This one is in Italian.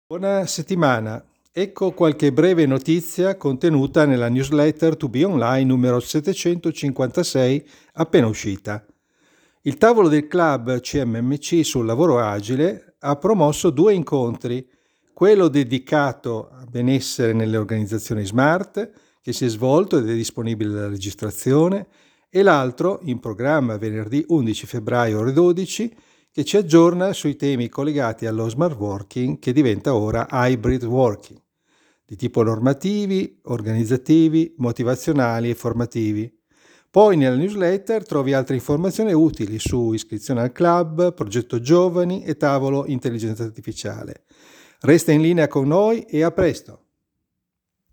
Buona settimana. Ecco qualche breve notizia contenuta nella newsletter To Be Online numero 756 appena uscita. Il tavolo del club CMMC sul lavoro agile ha promosso 2 incontri, quello dedicato a benessere nelle organizzazioni smart, che si è svolto ed è disponibile la registrazione, e l'altro, in programma venerdì 11 febbraio ore 12, che ci aggiorna sui temi collegati allo smart working che diventa ora hybrid working, di tipo normativi, organizzativi, motivazionali e formativi. Poi nella newsletter trovi altre informazioni utili su iscrizione al club, progetto giovani e tavolo intelligenza artificiale. Resta in linea con noi e a presto!